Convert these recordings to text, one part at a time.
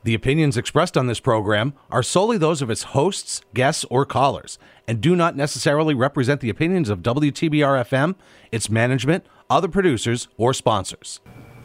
The opinions expressed on this program are solely those of its hosts, guests, or callers, and do not necessarily represent the opinions of WTBR-FM, its management, other producers, or sponsors.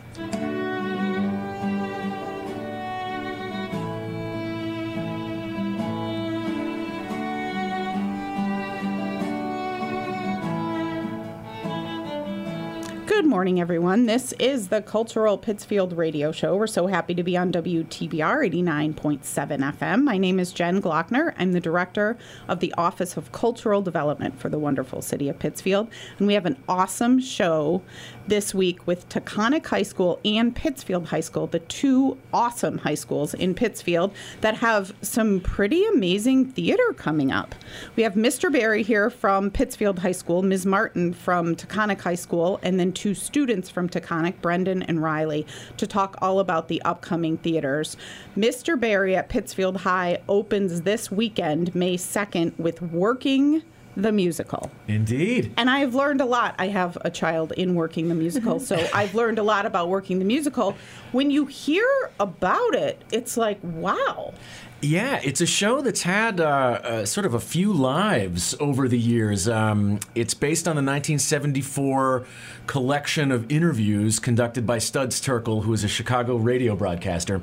Good morning, everyone. This is the Cultural Pittsfield Radio Show. We're so happy to be on WTBR 89.7 FM. My name is Jen Glockner. I'm the director of the Office of Cultural Development for the wonderful city of Pittsfield. And we have an awesome show this week with Taconic High School and Pittsfield High School, the two awesome high schools in Pittsfield that have some pretty amazing theater coming up. We have Mr. Barry here from Pittsfield High School, Ms. Martin from Taconic High School, and then two students from Taconic, Brendan and Riley, to talk all about the upcoming theaters. Mr. Barry at Pittsfield High opens this weekend, May 2nd, with Working the Musical. Indeed. And I've learned a lot. I have a child in Working the Musical, so I've learned a lot about Working the Musical. When you hear about it, it's like, wow. Yeah, it's a show that's had sort of a few lives over the years. It's based on the 1974 collection of interviews conducted by Studs Terkel, who is a Chicago radio broadcaster.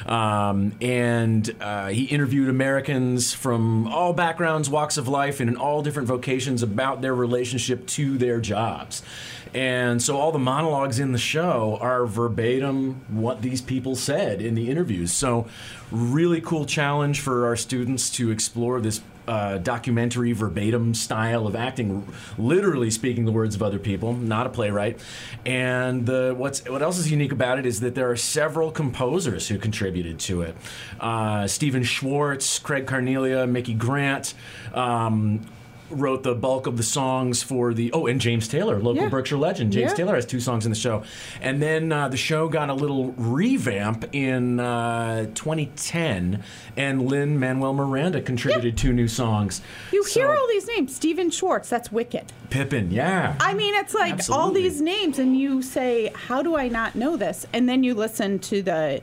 And he interviewed Americans from all backgrounds, walks of life, and in all different vocations about their relationship to their jobs. And so all the monologues in the show are verbatim what these people said in the interviews. So really cool challenge for our students to explore this documentary verbatim style of acting, literally speaking the words of other people, not a playwright. And what else is unique about it is that there are several composers who contributed to it. Stephen Schwartz, Craig Carnelia, Mickey Grant, wrote the bulk of the songs for and James Taylor, local Berkshire legend. James Taylor has two songs in the show. And then the show got a little revamp in 2010, and Lin-Manuel Miranda contributed two new songs. You hear all these names. Stephen Schwartz, that's Wicked. Pippin, yeah. I mean, it's like all these names, and you say, how do I not know this? And then you listen to the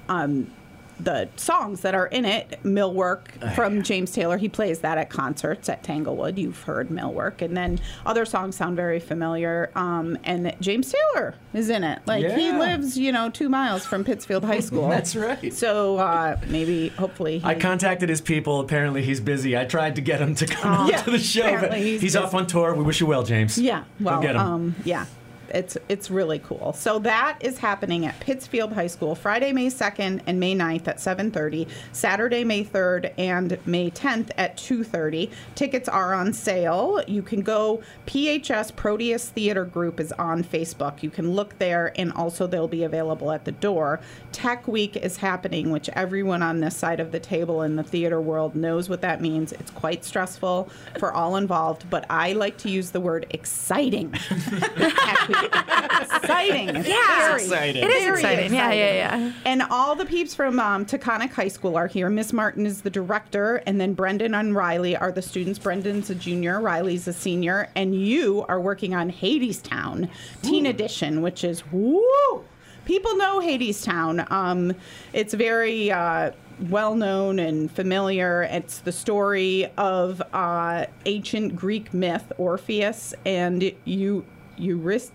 songs that are in it. Millwork from James Taylor. He plays that at concerts at Tanglewood. You've heard Millwork. And then other songs sound very familiar. And James Taylor is in it. He lives, 2 miles from Pittsfield High School. That's right. So hopefully. I contacted his people. Apparently he's busy. I tried to get him to come out to the show. But he's off on tour. We wish you well, James. Yeah. Well, go get him. It's really cool. So that is happening at Pittsfield High School Friday, May 2nd and May 9th at 7:30, Saturday, May 3rd and May 10th at 2:30. Tickets are on sale. You can go, PHS Proteus Theater Group is on Facebook. You can look there, and also they'll be available at the door. Tech Week is happening, which everyone on this side of the table in the theater world knows what that means. It's quite stressful for all involved, but I like to use the word exciting. Tech Week. Exciting. Yeah. It's exciting. It is exciting. Yeah. And all the peeps from Taconic High School are here. Miss Martin is the director, and then Brendan and Riley are the students. Brendan's a junior, Riley's a senior, and you are working on Hadestown Teen Edition, which is, woo! People know Hadestown. It's very well-known and familiar. It's the story of ancient Greek myth, Orpheus, and Eurydice.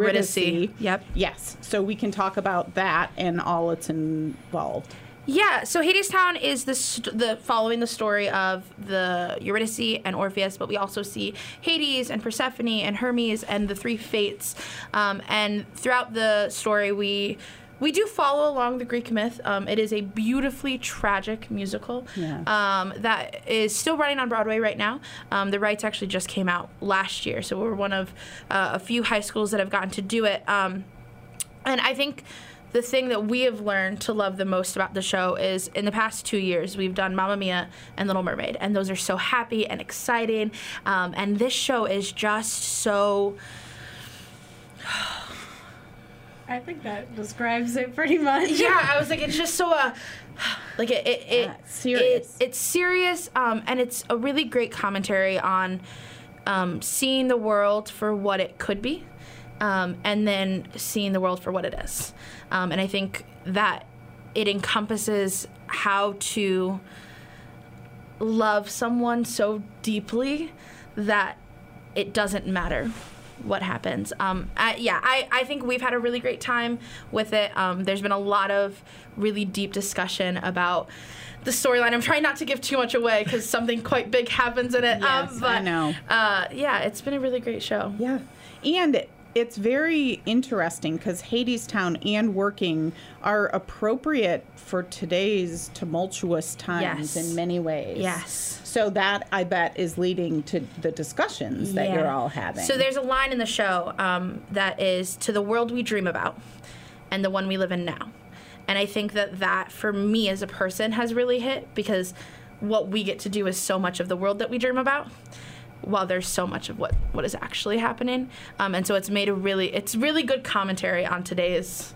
Yep. Yes. So we can talk about that and all it's involved. Yeah, so Hadestown is the following the story of the Eurydice and Orpheus, but we also see Hades and Persephone and Hermes and the three fates. And throughout the story, we do follow along the Greek myth. It is a beautifully tragic musical that is still running on Broadway right now. The rights actually just came out last year, so we're one of a few high schools that have gotten to do it. And I think the thing that we have learned to love the most about the show is in the past 2 years, we've done Mamma Mia and Little Mermaid, and those are so happy and exciting. And this show is just so... I think that describes it pretty much. Yeah, I was like, it's just so, serious. It's serious, and it's a really great commentary on seeing the world for what it could be, and then seeing the world for what it is. And I think that it encompasses how to love someone so deeply that it doesn't matter what happens. I think we've had a really great time with it. There's been a lot of really deep discussion about the storyline. I'm trying not to give too much away because something quite big happens in it. Yes, but, I know. It's been a really great show. Yeah. And it's very interesting because Hadestown and Working are appropriate for today's tumultuous times in many ways. Yes. So that, I bet, is leading to the discussions that you're all having. So there's a line in the show that is, to the world we dream about and the one we live in now. And I think that for me as a person has really hit because what we get to do is so much of the world that we dream about, while there's so much of what is actually happening. And so it's made it's really good commentary on today's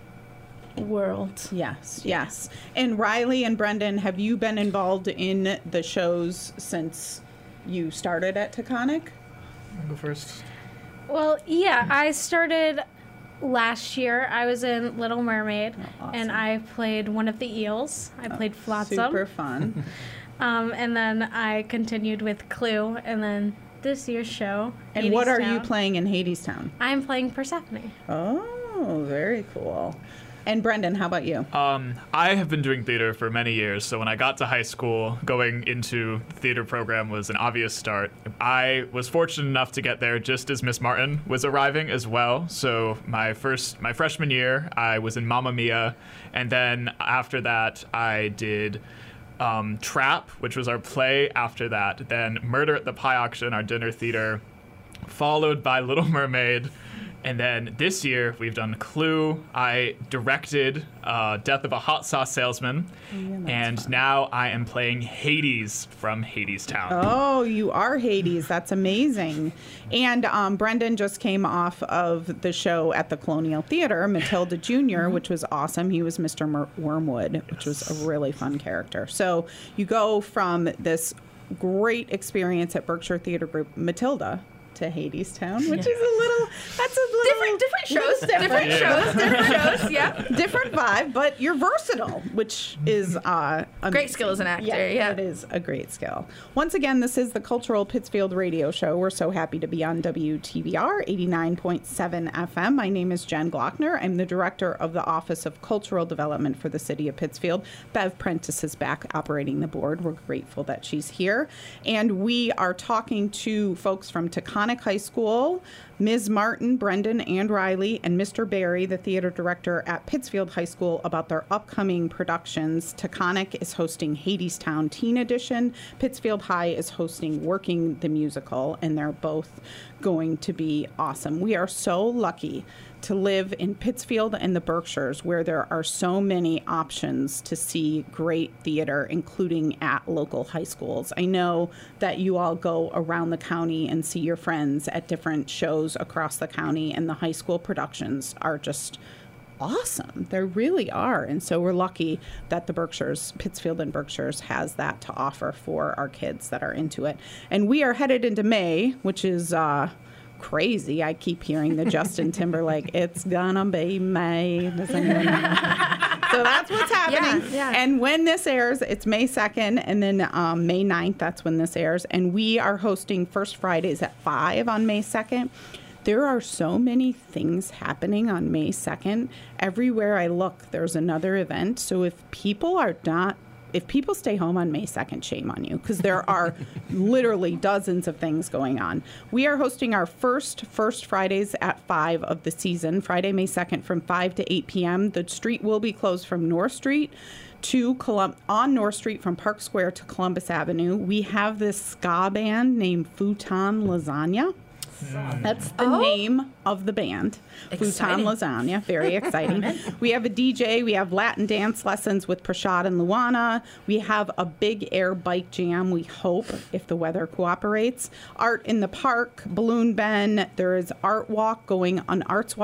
world. Yes. And Riley and Brendan, have you been involved in the shows since you started at Taconic? I'll go first. Well, yeah, I started last year. I was in Little Mermaid, and I played one of the eels. I played Flotsam. Super fun. And then I continued with Clue, and then this year's show. And what are you Hadestown. playing in Hadestown? I'm playing Persephone. Oh, very cool. And Brendan, how about you? I have been doing theater for many years, so when I got to high school, going into the theater program was an obvious start. I was fortunate enough to get there just as Miss Martin was arriving as well. So my freshman year, I was in Mamma Mia, and then after that, I did Trap, which was our play after that, then Murder at the Pie Auction, our dinner theater, followed by Little Mermaid. And then this year, we've done Clue. I directed Death of a Hot Sauce Salesman. And fun. Now I am playing Hades from Hadestown. Oh, you are Hades. That's amazing. And Brendan just came off of the show at the Colonial Theater, Matilda Jr., which was awesome. He was Mr. Wormwood, which was a really fun character. So you go from this great experience at Berkshire Theater Group, Matilda, to Hadestown, which is different shows, yeah. Different vibe, but you're versatile, which is great skill as an actor. Yeah, it is a great skill. Once again, this is the Cultural Pittsfield Radio Show. We're so happy to be on WTBR 89.7 FM. My name is Jen Glockner. I'm the director of the Office of Cultural Development for the City of Pittsfield. Bev Prentice is back operating the board. We're grateful that she's here, and we are talking to folks from Taconic High School, Ms. Martin, Brendan, and Riley, and Mr. Barry, the theater director at Pittsfield High School, about their upcoming productions. Taconic is hosting Hadestown Teen Edition. Pittsfield High is hosting Working the Musical, and they're both going to be awesome. We are so lucky to live in Pittsfield and the Berkshires, where there are so many options to see great theater, including at local high schools. I know that you all go around the county and see your friends at different shows across the county, and the high school productions are just awesome. They really are. And so we're lucky that the Berkshires, Pittsfield and Berkshires, has that to offer for our kids that are into it. And we are headed into May, which is crazy. I keep hearing the Justin Timberlake, it's gonna be May. Does anyone know? So that's what's happening. Yeah. And when this airs, it's May 2nd, and then May 9th, that's when this airs. And we are hosting First Fridays at 5 on May 2nd. There are so many things happening on May 2nd. Everywhere I look, there's another event. So if people stay home on May 2nd, shame on you, because there are literally dozens of things going on. We are hosting our first Fridays at 5 of the season, Friday, May 2nd from 5 to 8 p.m. The street will be closed from North Street to on North Street from Park Square to Columbus Avenue. We have this ska band named Futon Lasagna. That's the name of the band. Exciting. Futon Lasagna. Very exciting. We have a DJ. We have Latin dance lessons with Prashad and Luana. We have a big air bike jam, we hope, if the weather cooperates. Art in the park, Balloon Ben. There is Arts Walk going on,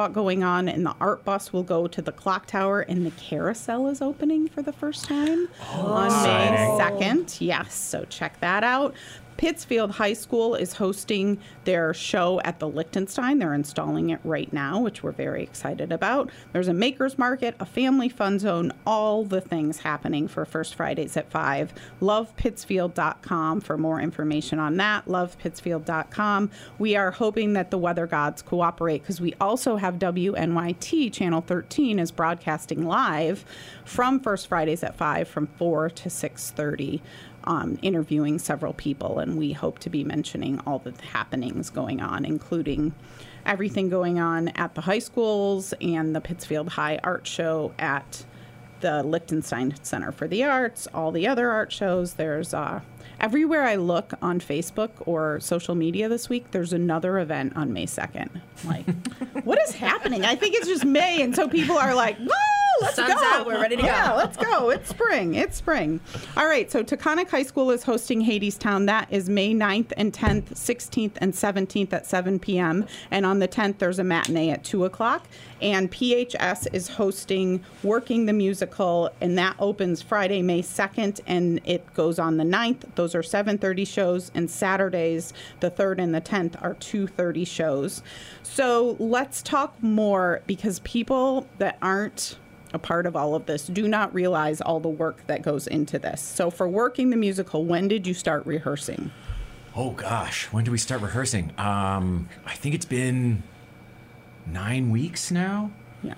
and the art bus will go to the clock tower, and the carousel is opening for the first time on May 2nd. Yes, so check that out. Pittsfield High School is hosting their show at the Liechtenstein. They're installing it right now, which we're very excited about. There's a maker's market, a family fun zone, all the things happening for First Fridays at 5. LovePittsfield.com for more information on that. LovePittsfield.com. We are hoping that the weather gods cooperate because we also have WNYT Channel 13 is broadcasting live from First Fridays at 5 from 4 to 6:30. Interviewing several people, and we hope to be mentioning all the happenings going on, including everything going on at the high schools and the Pittsfield High Art Show at the Liechtenstein Center for the Arts, all the other art shows. There's everywhere I look on Facebook or social media this week, there's another event on May 2nd. Like, what is happening? I think it's just May, and so people are like, woo! Let's Sun's go. out, we're ready to go. Yeah, let's go. It's spring. It's spring. All right, so Taconic High School is hosting Hadestown. That is May 9th and 10th, 16th and 17th at 7 p.m. And on the 10th, there's a matinee at 2 o'clock. And PHS is hosting Working the Musical, and that opens Friday, May 2nd, and it goes on the 9th. Those are 7:30 shows, and Saturdays, the 3rd and the 10th, are 2:30 shows. So let's talk more, because people that aren't a part of all of this do not realize all the work that goes into this. So for Working the Musical, when did you start rehearsing? Oh gosh, when did we start rehearsing? I think it's been 9 weeks now. Yeah.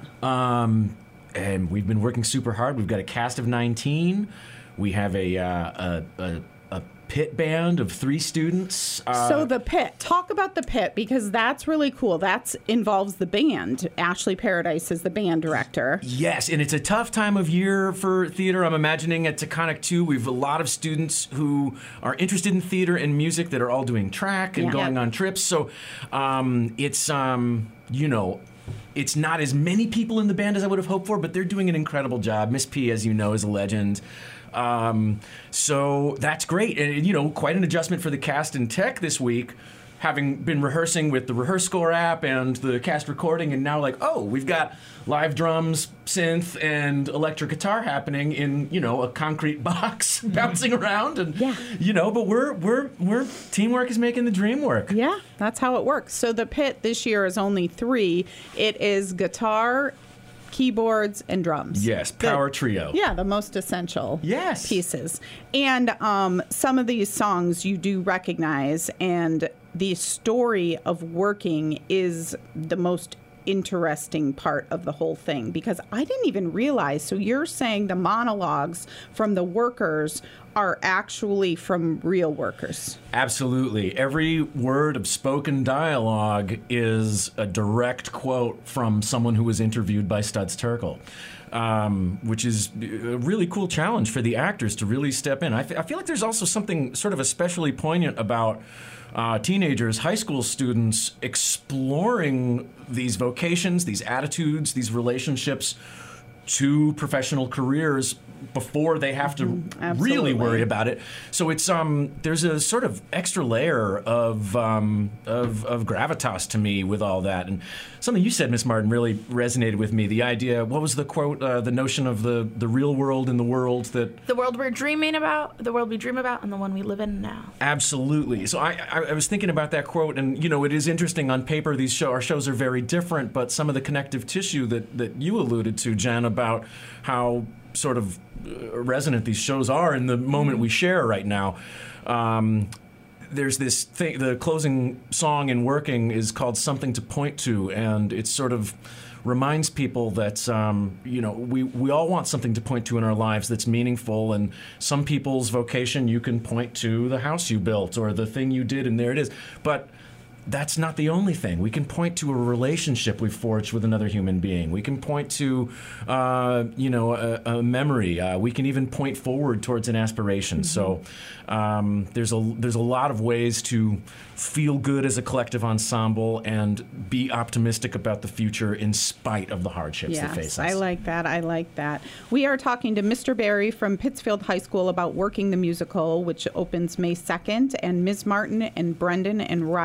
And we've been working super hard. We've got a cast of 19. We have a pit band of 3 students. So the pit, talk about the pit, because that's really cool. That involves the band. Ashley Paradise is the band director. Yes, and it's a tough time of year for theater. I'm imagining at Taconic too, we have a lot of students who are interested in theater and music that are all doing track and going on trips. So it's, it's not as many people in the band as I would have hoped for, but they're doing an incredible job. Miss P, as you know, is a legend. So that's great. And, quite an adjustment for the cast and tech this week, having been rehearsing with the RehearseScore app and the cast recording, and now we've got live drums, synth, and electric guitar happening in, a concrete box bouncing around. And, but we're teamwork is making the dream work. Yeah, that's how it works. So the pit this year is only 3. It is guitar, keyboards, and drums. Yes, power trio. Yeah, the most essential Yes. pieces. And some of these songs you do recognize, and the story of Working is the most interesting part of the whole thing, because I didn't even realize. So you're saying the monologues from the workers are actually from real workers? Absolutely. Every word of spoken dialogue is a direct quote from someone who was interviewed by Studs Terkel, which is a really cool challenge for the actors to really step in. I feel like there's also something sort of especially poignant about teenagers, high school students exploring these vocations, these attitudes, these relationships to professional careers before they have to really worry about it. So it's there's a sort of extra layer of gravitas to me with all that. And something you said, Miss Martin, really resonated with me. The idea, what was the quote? The notion of the real world and the world that the world we're dreaming about, the world we dream about, and the one we live in now. Absolutely. So I was thinking about that quote, and it is interesting on paper. Our shows are very different, but some of the connective tissue that you alluded to, Jen, about how sort of resonant these shows are in the moment we share right now. There's this thing, the closing song in Working is called Something to Point to, and it sort of reminds people that, we all want something to point to in our lives that's meaningful, and some people's vocation, you can point to the house you built or the thing you did, and there it is. But that's not the only thing. We can point to a relationship we've forged with another human being. We can point to, a memory. We can even point forward towards an aspiration. So there's a lot of ways to feel good as a collective ensemble and be optimistic about the future in spite of the hardships that face us. I like that. We are talking to Mr. Barry from Pittsfield High School about Working the Musical, which opens May 2nd, and Ms. Martin and Brendan and Riley are here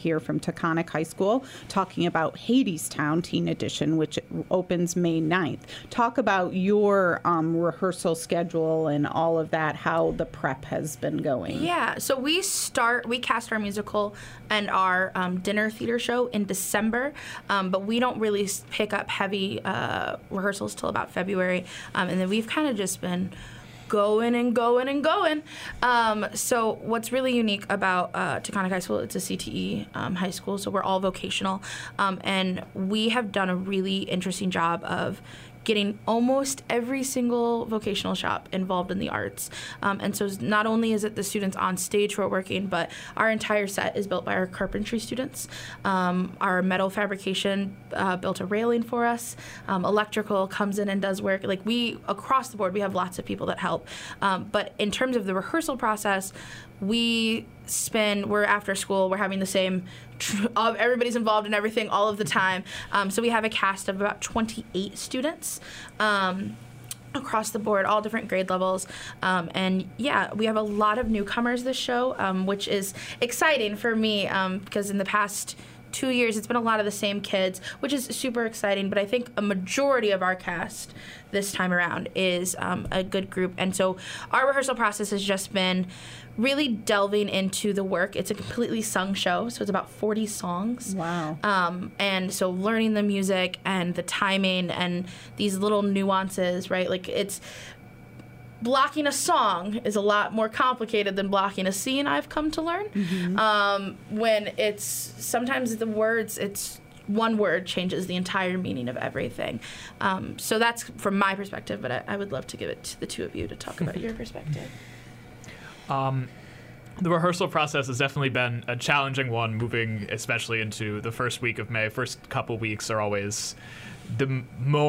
hear from Taconic High School, talking about Hadestown Teen Edition, which opens May 9th. Talk about your rehearsal schedule and all of that, how the prep has been going. Yeah, so we cast our musical and our dinner theater show in December, but we don't really pick up heavy rehearsals till about February, and then we've kind of just been going and going and going. So what's really unique about Taconic High School, it's a CTE high school, so we're all vocational, and we have done a really interesting job of getting almost every single vocational shop involved in the arts. And so not only is it the students on stage who are working, but our entire set is built by our carpentry students. Our metal fabrication built a railing for us. Electrical comes in and does work. Like across the board, we have lots of people that help. But in terms of the rehearsal process, we're after school, we're having the same, everybody's involved in everything all of the time. So we have a cast of about 28 students across the board, all different grade levels. And yeah, we have a lot of newcomers this show, which is exciting for me because in the past 2 years, it's been a lot of the same kids, which is super exciting. But I think a majority of our cast this time around is a good group. And so our rehearsal process has just been really delving into the work. It's a completely sung show, so it's about 40 songs. Wow. And so learning the music and the timing and these little nuances, right? Like blocking a song is a lot more complicated than blocking a scene, I've come to learn. Mm-hmm. When sometimes the words, one word changes the entire meaning of everything. So that's from my perspective, but I would love to give it to the two of you to talk about your perspective. The rehearsal process has definitely been a challenging one, moving especially into the first week of May. First couple weeks are always the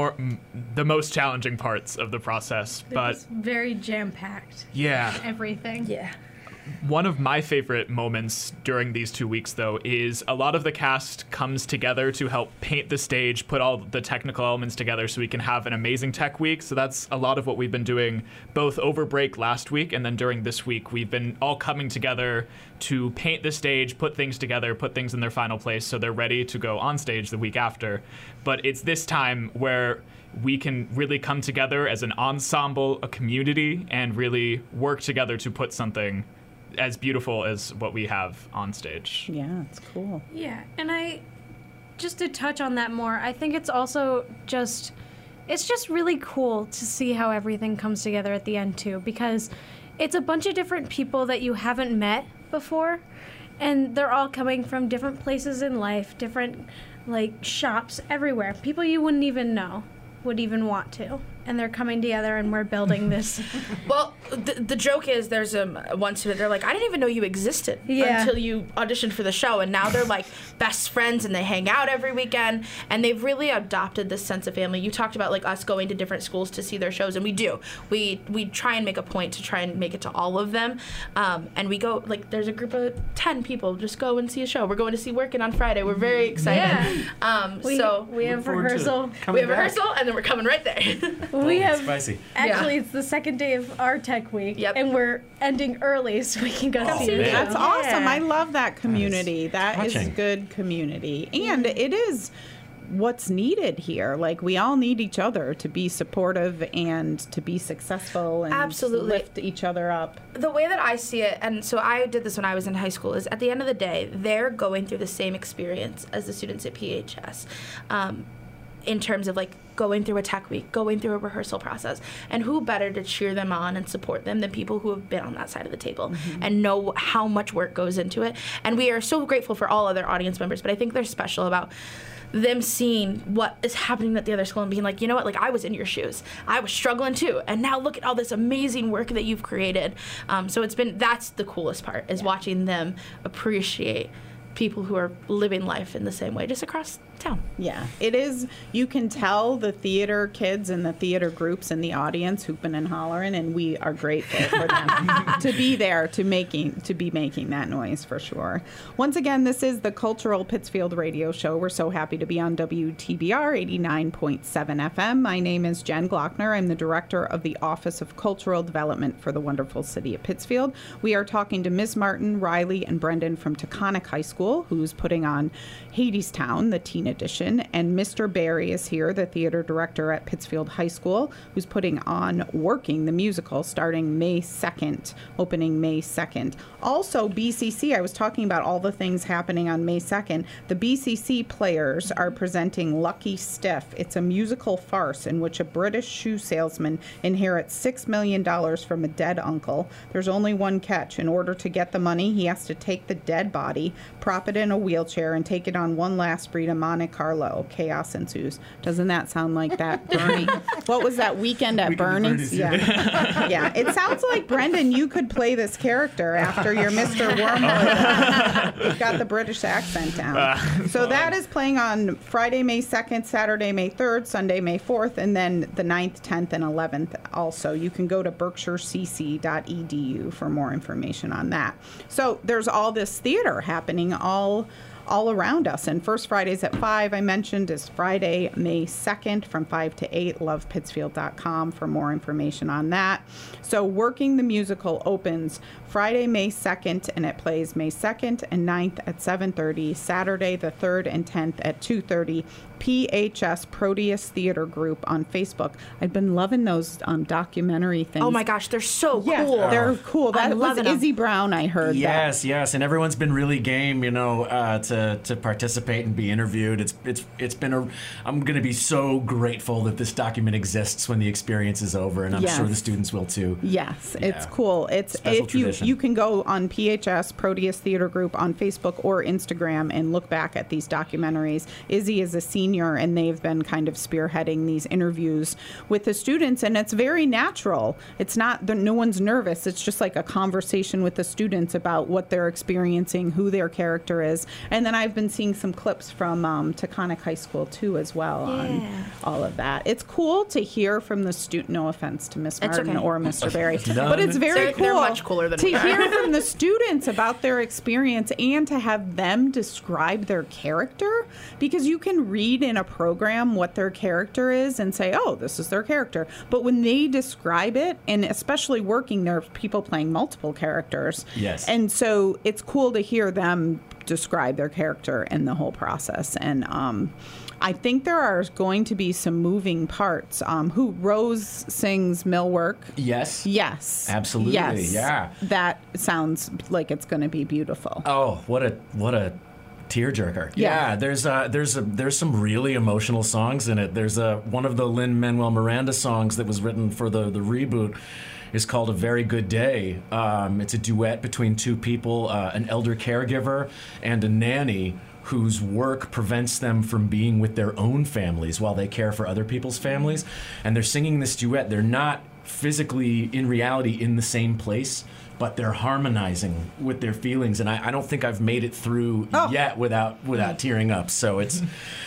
most challenging parts of the process. But very jam-packed. Yeah. Everything. Yeah. One of my favorite moments during these 2 weeks, though, is a lot of the cast comes together to help paint the stage, put all the technical elements together so we can have an amazing tech week. So that's a lot of what we've been doing both over break last week and then during this week. We've been all coming together to paint the stage, put things together, put things in their final place so they're ready to go on stage the week after. But it's this time where we can really come together as an ensemble, a community, and really work together to put something as beautiful as what we have on stage. Yeah, it's cool. Yeah, and just to touch on that more, I think it's also it's just really cool to see how everything comes together at the end too, because it's a bunch of different people that you haven't met before, and they're all coming from different places in life, different shops everywhere, people you wouldn't even know would even want to, and they're coming together and we're building this. Well, the joke is there's one student, they're like, I didn't even know you existed until you auditioned for the show, and now they're like best friends and they hang out every weekend, and they've really adopted this sense of family. You talked about us going to different schools to see their shows, and we do. We try and make a point to try and make it to all of them, and we go, there's a group of 10 people, just go and see a show. We're going to see Workin' on Friday. We're very excited. Yeah. We have rehearsal. We have rehearsal, and then we're coming right there. We have spicy. Actually, it's the second day of our tech week, Yep. and we're ending early so we can go see it. That's awesome. I love that community. That is That is good community. And it is what's needed here. We all need each other to be supportive and to be successful and Absolutely. lift each other up. The way that I see it, and so I did this when I was in high school, is at the end of the day, they're going through the same experience as the students at PHS. In terms of going through a tech week, going through a rehearsal process, and who better to cheer them on and support them than people who have been on that side of the table and know how much work goes into it. And we are so grateful for all other audience members, but I think they're special about them seeing what is happening at the other school and being like, you know what, I was in your shoes. I was struggling too, and now look at all this amazing work that you've created. So that's the coolest part, is watching them appreciate people who are living life in the same way, just across town. Yeah, it is. You can tell the theater kids and the theater groups in the audience hooping and hollering, and we are grateful for them to be there to be making that noise for sure. Once again, this is the Cultural Pittsfield Radio Show. We're so happy to be on WTBR 89.7 FM. My name is Jen Glockner. I'm the director of the Office of Cultural Development for the wonderful city of Pittsfield. We are talking to Ms. Martin, Riley, and Brendan from Taconic High School, who's putting on Hadestown, the teen edition, and Mr. Barry is here, the theater director at Pittsfield High School, who's putting on Working, the musical, starting May 2nd, opening May 2nd. Also, BCC, I was talking about all the things happening on May 2nd. The BCC Players are presenting Lucky Stiff. It's a musical farce in which a British shoe salesman inherits $6 million from a dead uncle. There's only one catch. In order to get the money, he has to take the dead body, prop it in a wheelchair, and take it on one last spree to Monte Carlo. Chaos ensues. Doesn't that sound like that, Bernie? What was that, Weekend at Bernie's? Yeah. Yeah. It sounds like, Brendan, you could play this character after your Mr. Wormwood. You've got the British accent down. So that is playing on Friday, May 2nd, Saturday, May 3rd, Sunday, May 4th, and then the 9th, 10th, and 11th also. You can go to berkshirecc.edu for more information on that. So there's all this theater happening all around us. And First Fridays at 5, I mentioned, is Friday, May 2nd from 5 to 8. lovepittsfield.com for more information on that. So Working the Musical opens Friday, May 2nd, and it plays May 2nd and 9th at 7:30, Saturday the 3rd and 10th at 2:30. PHS Proteus Theater Group on Facebook. I've been loving those documentary things. Oh my gosh, they're so yeah, cool. They're cool. That I'm was loving Izzy Brown, I heard. Yes, that. yes, and everyone's been really game, to participate and be interviewed. It's been I'm going to be so grateful that this document exists when the experience is over, and I'm sure the students will too. Yes, Yeah. It's cool. It's Special if tradition. you can go on PHS Proteus Theater Group on Facebook or Instagram and look back at these documentaries. Izzy is a senior, and they've been kind of spearheading these interviews with the students, and it's very natural. It's not no one's nervous. It's just like a conversation with the students about what they're experiencing, who their character is, and then I've been seeing some clips from Taconic High School too as well on all of that. It's cool to hear from the student. No offense to Miss Martin or Mr. Barry, but it's very cool. They're much cooler than to we are. hear from the students about their experience and to have them describe their character, because you can read in a program what their character is and say, oh, this is their character. But when they describe it, and especially Working, there are people playing multiple characters. Yes. And so it's cool to hear them describe their character and the whole process. And I think there are going to be some moving parts. Who Rose sings Millwork. Yes. Yes. Absolutely. Yes. Yeah. That sounds like it's going to be beautiful. Oh, what a tearjerker. Yeah. There's some really emotional songs in it. There's one of the Lin-Manuel Miranda songs that was written for the reboot is called A Very Good Day. It's a duet between two people, an elder caregiver and a nanny whose work prevents them from being with their own families while they care for other people's families. And they're singing this duet. They're not physically, in reality, in the same place, but they're harmonizing with their feelings, and I don't think I've made it through yet without tearing up. So it's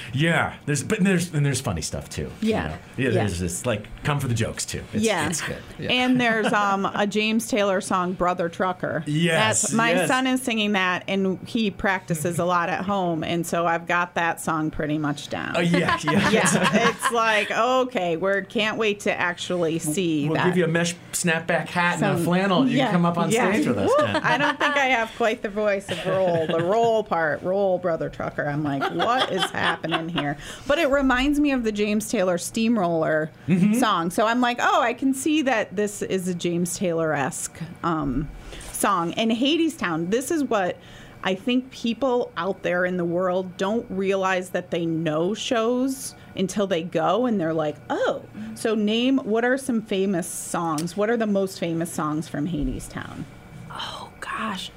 there's funny stuff too. Yeah. There's this come for the jokes too. It's good. Yeah. And there's a James Taylor song, Brother Trucker. Yes, my son is singing that, and he practices a lot at home, and so I've got that song pretty much down. Oh yeah. It's like, okay, we can't wait to actually see we'll that. give you a mesh snapback hat and a flannel, and you can come up on stage with us. I don't think I have quite the voice of the roll part, Brother Trucker. I'm like, what is happening here? But it reminds me of the James Taylor Steamroller song. So I'm like, oh, I can see that this is a James Taylor-esque song. And Hadestown, this is what I think people out there in the world don't realize that they know shows until they go, and they're like, oh. So what are some famous songs? What are the most famous songs from Hadestown? Oh, gosh.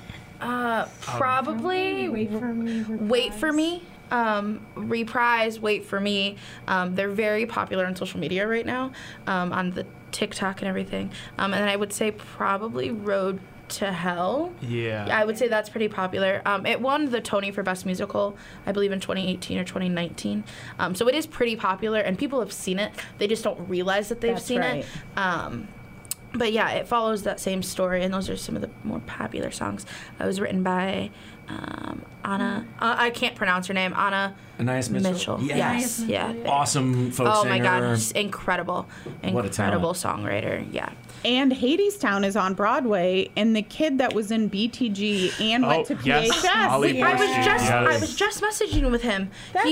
Probably Wait for Me. Reprise, Wait for Me. They're very popular on social media right now, on the TikTok and everything. And then I would say probably Road to Hell. Yeah. I would say that's pretty popular. It won the Tony for Best Musical, I believe, in 2018 or 2019. So it is pretty popular, and people have seen it. They just don't realize that they've seen it. But yeah, it follows that same story, and those are some of the more popular songs. It was written by Anna. I can't pronounce her name. Anais Mitchell. Yes. Yeah. Awesome folk singer. Oh my God, just incredible What a talent. songwriter. Yeah. And Hadestown is on Broadway, and the kid that was in BTG and went to yes, PHS. Ollie I Borstein, was just messaging with him. That's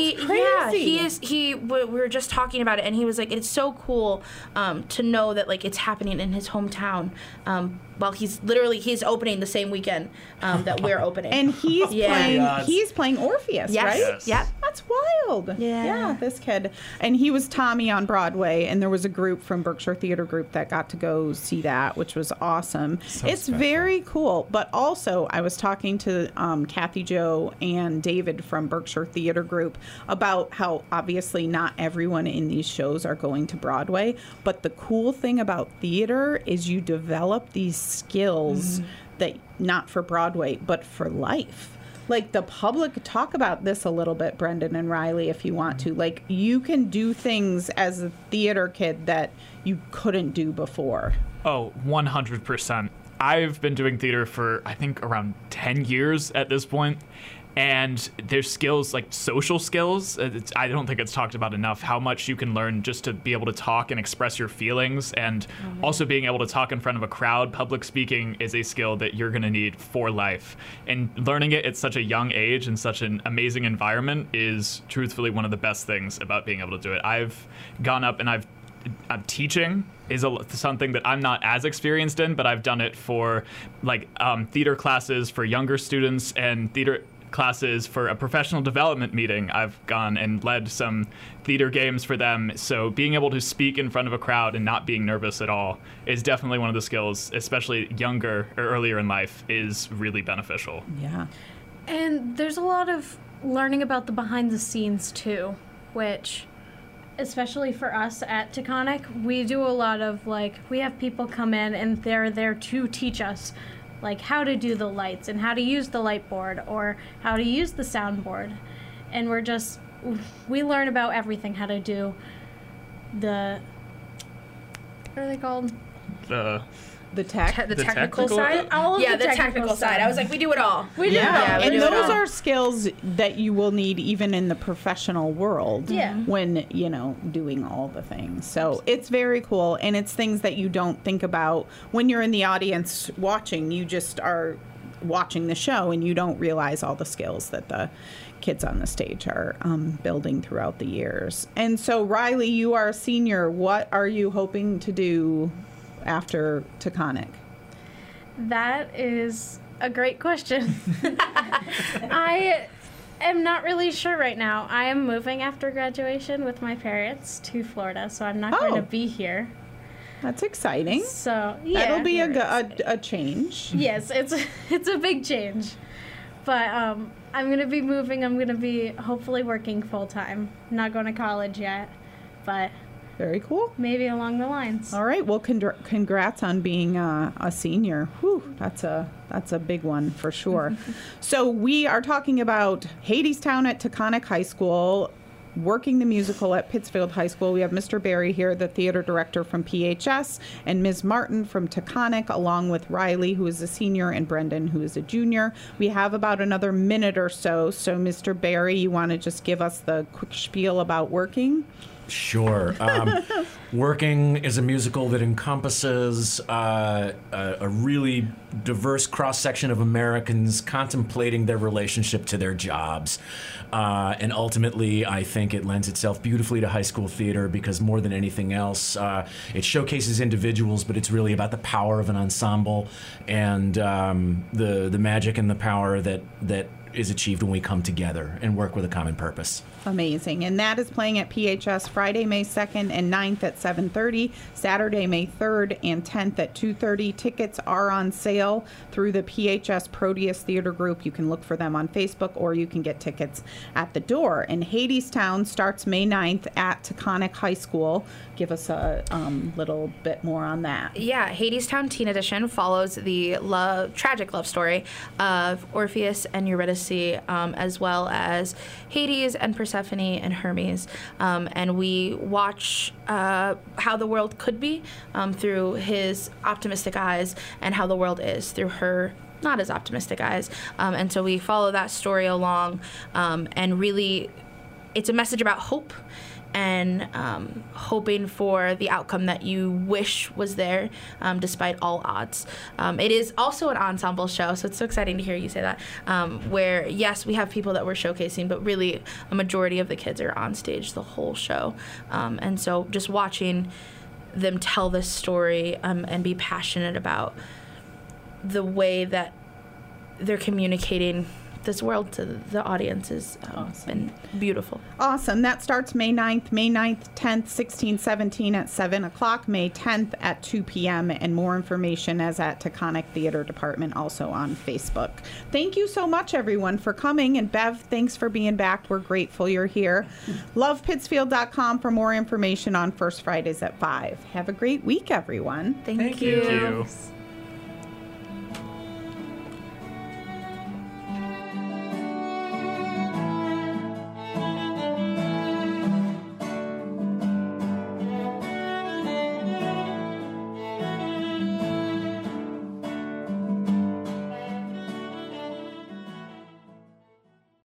crazy. We were just talking about it, and he was like, "It's so cool to know that like it's happening in his hometown." While he's opening the same weekend that we're opening. And he's Yeah. playing Orpheus, Yes. right? Yes. Yep. That's wild. Yeah. this kid. And he was Tommy on Broadway, and there was a group from Berkshire Theater Group that got to go see that, which was awesome. It's special. very cool. But also, I was talking to Kathy Jo and David from Berkshire Theater Group about how obviously not everyone in these shows are going to Broadway, but the cool thing about theater is you develop these skills that not for Broadway, but for life. Like the public, talk about this a little bit, Brendan and Riley, if you want to. Like you can do things as a theater kid that you couldn't do before. Oh, 100%. I've been doing theater for, I think, around 10 years at this point. And there's skills, like social skills. I don't think it's talked about enough, how much you can learn just to be able to talk and express your feelings. And also being able to talk in front of a crowd. Public speaking is a skill that you're going to need for life. And learning it at such a young age in such an amazing environment is truthfully one of the best things about being able to do it. I've gone up and I'm teaching is something that I'm not as experienced in, but I've done it for like theater classes for younger students and theater classes for a professional development meeting. I've gone and led some theater games for them. So being able to speak in front of a crowd and not being nervous at all is definitely one of the skills, especially younger or earlier in life, is really beneficial. Yeah. And there's a lot of learning about the behind the scenes too, which, especially for us at Taconic, we do a lot of we have people come in and they're there to teach us how to do the lights and how to use the light board or how to use the soundboard. And we learn about everything, how to do what are they called? The tech. The technical side? All of the the technical side. I was like, we do it all. We do. Yeah, we and do it those all. are skills that you will need even in the professional world when, doing all the things. So it's very cool, and it's things that you don't think about when you're in the audience watching. You just are watching the show, and you don't realize all the skills that the kids on the stage are building throughout the years. And so, Riley, you are a senior. What are you hoping to do after Taconic? That is a great question. I am not really sure right now. I am moving after graduation with my parents to Florida, so I'm not going to be here. That's exciting. So yeah, That'll be you're right. a change. Yes, it's a big change. But I'm going to be moving. I'm going to be hopefully working full time. Not going to college yet, but Very cool. maybe along the lines. All right. Well, congrats on being a senior. Whew, that's a big one for sure. So we are talking about Hadestown at Taconic High School, working the musical at Pittsfield High School. We have Mr. Barry here, the theater director from PHS, and Ms. Martin from Taconic, along with Riley, who is a senior, and Brendan, who is a junior. We have about another minute or so. So, Mr. Barry, you want to just give us the quick spiel about working? Sure. Working is a musical that encompasses a really diverse cross-section of Americans contemplating their relationship to their jobs. And ultimately, I think it lends itself beautifully to high school theater because more than anything else, it showcases individuals, but it's really about the power of an ensemble and the magic and the power that is achieved when we come together and work with a common purpose. Amazing. And that is playing at PHS Friday, May 2nd and 9th at 7:30, Saturday, May 3rd and 10th at 2:30. Tickets are on sale through the PHS Proteus Theater Group. You can look for them on Facebook, or you can get tickets at the door. And Hadestown starts May 9th at Taconic High School. Give us a little bit more on that. Yeah, Hadestown Teen Edition follows the tragic love story of Orpheus and Eurydice, as well as Hades and Persephone and Hermes. And we watch how the world could be through his optimistic eyes, and how the world is through her not as optimistic eyes. And so we follow that story along, and really it's a message about hope and hoping for the outcome that you wish was there, despite all odds. It is also an ensemble show, so it's so exciting to hear you say that, where, yes, we have people that we're showcasing, but really a majority of the kids are on stage the whole show. And so just watching them tell this story and be passionate about the way that they're communicating this world to the audience has been beautiful. Awesome. That starts May 9th, 10th, 16, 17 at 7 o'clock, May 10th at 2 p.m. And more information is at Taconic Theater Department, also on Facebook. Thank you so much, everyone, for coming. And Bev, thanks for being back. We're grateful you're here. LovePittsfield.com for more information on First Fridays at 5. Have a great week, everyone. Thank you. Thank you.